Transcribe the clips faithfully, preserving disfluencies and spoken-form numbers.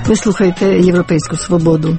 Ви слухаєте «Європейську свободу».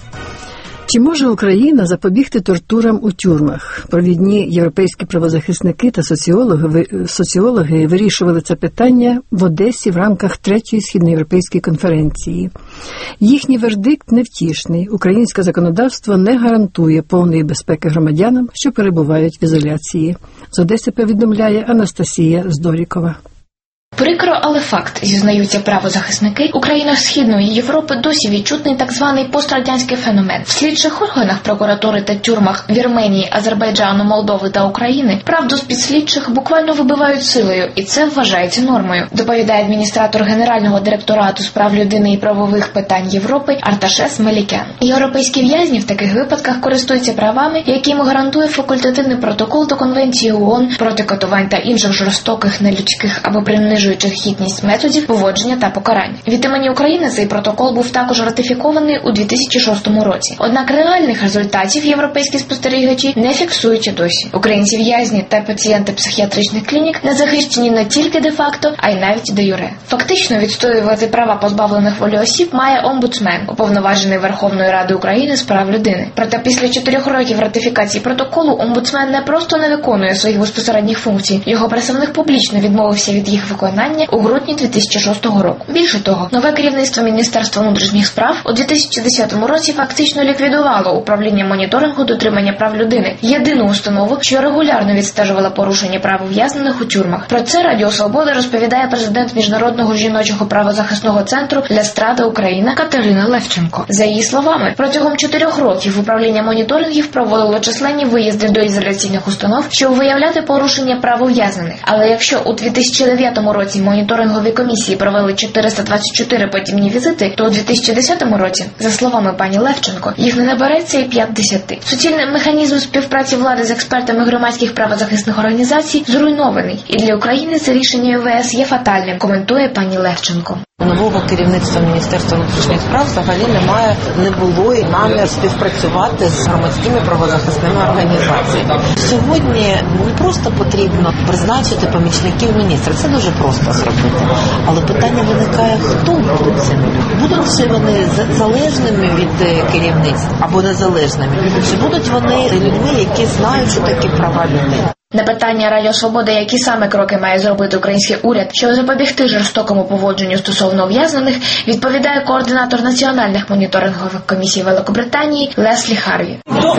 Чи може Україна запобігти тортурам у тюрмах? Провідні європейські правозахисники та соціологи, соціологи вирішували це питання в Одесі в рамках третьої східноєвропейської конференції. Їхній вердикт невтішний. Українське законодавство не гарантує повної безпеки громадянам, що перебувають в ізоляції. З Одеси повідомляє Анастасія Здорікова. Прикро, але факт, зізнаються правозахисники, у країнах Східної Європи досі відчутний так званий пострадянський феномен. В слідчих органах прокуратури та тюрмах Вірменії, Азербайджану, Молдови та України правду з підслідчих буквально вибивають силою, і це вважається нормою, доповідає адміністратор Генерального директорату з прав людини і правових питань Європи Арташес Мелікян. Європейські в'язні в таких випадках користуються правами, які їм гарантує факультативний протокол до Конвенції ООН проти катувань та інших жорстоких, нелюдських або принижуючих гідність методів поводження та покарань. Від імені України цей протокол був також ратифікований у дві тисячі шостому році. Однак реальних результатів європейські спостерігачі не фіксують і досі. Українці в'язні та пацієнти психіатричних клінік не захищені не тільки де-факто, а й навіть де-юре. Фактично відстоювати права позбавлених волі осіб має омбудсмен, уповноважений Верховної Ради України з прав людини. Проте після чотирьох років ратифікації протоколу омбудсмен не просто не виконує своїх безпосередніх функцій, його представник публічно відмовився від їх виконання у грудні дві тисячі шостого року. Більше того, нове керівництво Міністерства внутрішніх справ у дві тисячі десятому році фактично ліквідувало управління моніторингу дотримання прав людини, єдину установу, що регулярно відстежувала порушення прав ув'язнених у тюрмах. Про це Радіо Свобода розповідає президент Міжнародного жіночого правозахисного центру «Для страти Україна» Катерина Левченко. За її словами, протягом чотирьох років управління моніторингів проводило численні виїзди до ізоляційних установ, щоб виявляти порушення прав ув'язнених. Але якщо у дві тисячі дев'ятому році моніторингові комісії провели чотириста двадцять чотири подібні візити, то у дві тисячі десятому році, за словами пані Левченко, їх не набереться і п'ятдесят. Суцільний механізм співпраці влади з експертами громадських правозахисних організацій зруйнований. І для України це рішення ю ве ес є фатальним, коментує пані Левченко. Нового керівництва Міністерства внутрішніх справ взагалі немає, не було і намір співпрацювати з громадськими правозахисними організаціями. Сьогодні не просто потрібно призначити помічників міністра, це дуже просто зробити. Але питання виникає, хто будуть цими людьми? Будуть чи вони залежними від керівництва або незалежними? Чи будуть вони людьми, які знають, що таке права людини? На питання Радіо Свобода, які саме кроки має зробити український уряд, щоб запобігти жорстокому поводженню стосовно ув'язнених, відповідає координатор національних моніторингових комісій Великобританії Леслі Харві.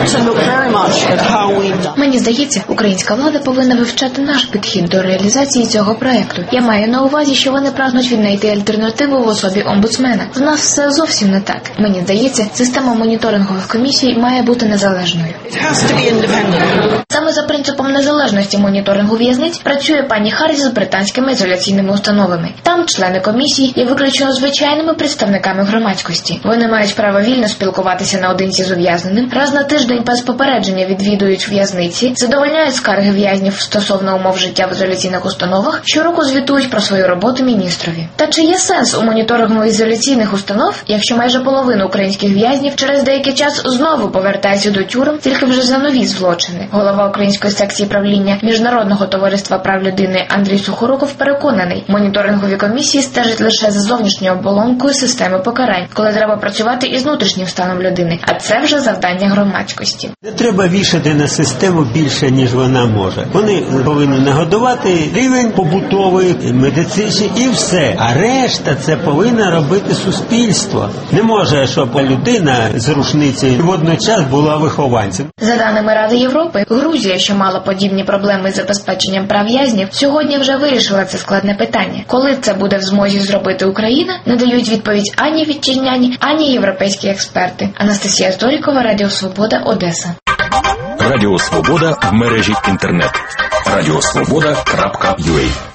Мені здається, українська влада повинна вивчати наш підхід до реалізації цього проекту. Я маю на увазі, що вони прагнуть віднайти альтернативу в особі омбудсмена. В нас все зовсім не так. Мені здається, система моніторингових комісій має бути незалежною. Саме за принципом незалежності моніторингу в'язниць працює пані Харві з британськими ізоляційними установами. Там члени комісії є виключно звичайними представниками громадськості. Вони мають право вільно спілкуватися наодинці з ув'язненим, раз на тиждень без попередження відвідують в'язниці, задовольняють скарги в'язнів стосовно умов життя в ізоляційних установах, щороку звітують про свою роботу міністрові. Та чи є сенс у моніторингу ізоляційних установ, якщо майже половина українських в'язнів через деякий час знову повертається до тюрем, тільки вже за нові злочини? Голова української секції правління Міжнародного товариства прав людини Андрій Сухоруков переконаний, моніторингові комісії стежать лише за зовнішньою оболонкою системи покарань, коли треба працювати із внутрішнім станом людини, а це вже завдання громадськості. Не треба вішати на систему більше, ніж вона може. Вони повинні нагодувати рівень побутовий, медицинський і все. А решта це повинно робити суспільство. Не може, щоб людина з рушниці водночас була вихованцем. За даними Ради Європи, Грузія, що мала подібні проблеми з забезпеченням прав в'язнів, сьогодні вже вирішила це складне питання. Коли це буде в змозі зробити Україна, не дають відповідь ані вітчизняні, ані європейські експерти. Анастасія Здорікова, Радіо Свобода, Одеса. Радіо Свобода в мережі інтернет. радіосвобода крапка ю а